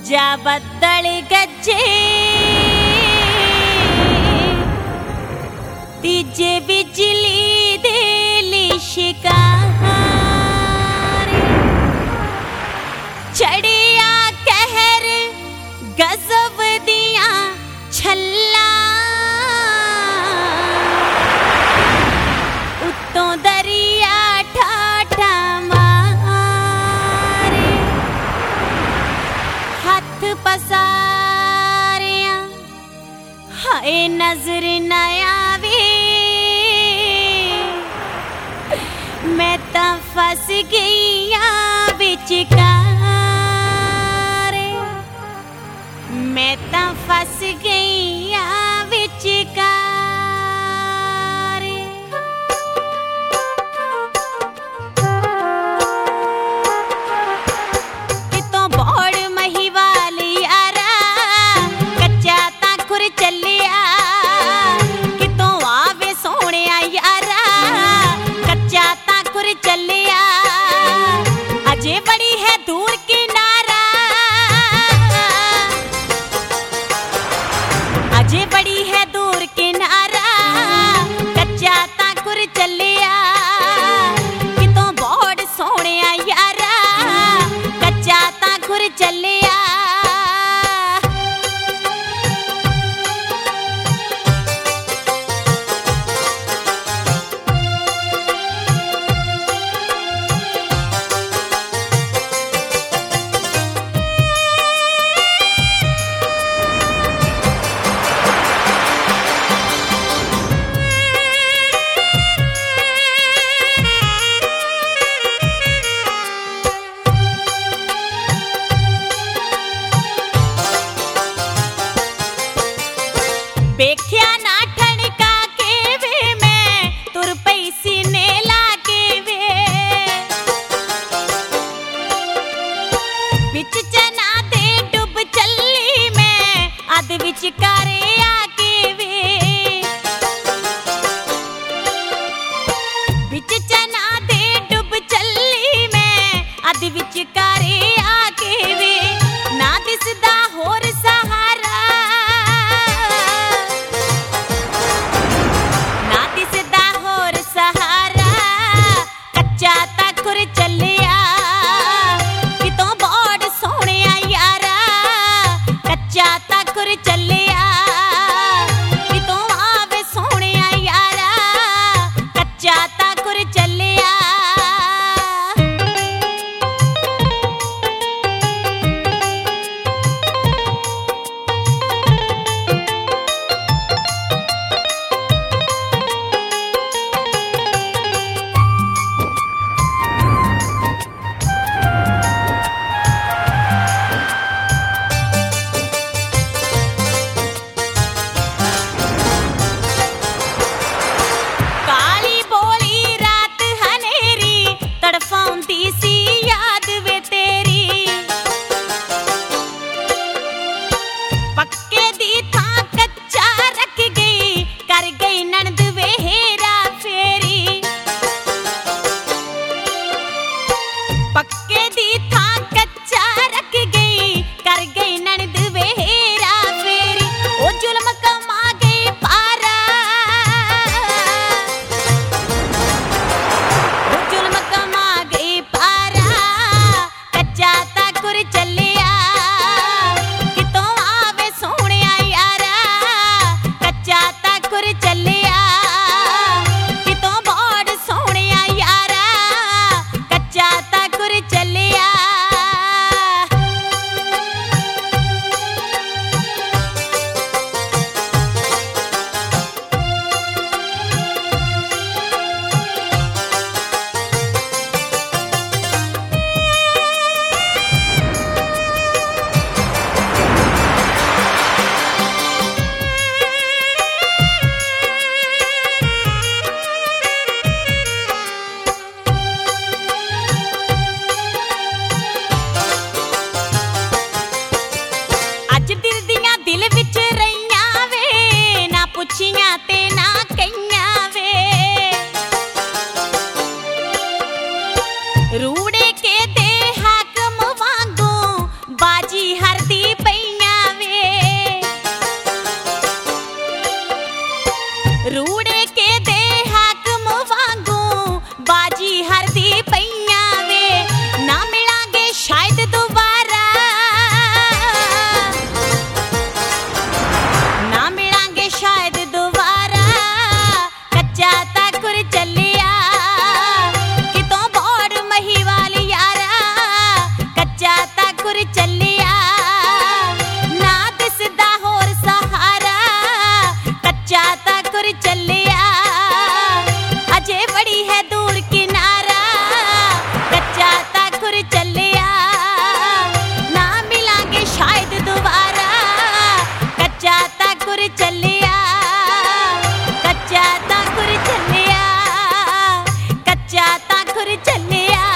जा बदल गजे तीजे बिजली दे लिशकार चढ़िया कहर गजब दिया छल्ला उत्तों दरिया ठाठा मारे हथ पसारिया हाय नजर न आवे मैं तां फस गईया विचकार मैं तां फस गईया विचकार कितों बौड़ महिवाल यारा कच्चा तां खुर चलिया कितों आवे सोहणिया यारा कच्चा तां खुर चलिया अजे बड़ी है दूर किनारा अजे बड़ी है दूर किनारा कच्चा तां खुर चलिया कितों बौड़ सोहणिया यारा कच्चा तां खुर चलिया बेख्या ना ठणका के वे मैं तुर पई सीने लाके वे बिच चना दे डुब चली मैं अध विचकारे आके वे बिच चना दे डुब चली मैं अध विचकारे आके वे ना दिसदा होर सहारा कच्चा तां खुर चलिया कितों बौड़ सोहणिया यारा कच्चा तां खुर चलिया कितों आवे सोहणिया यारा कच्चा तां खुर चलिया ਆ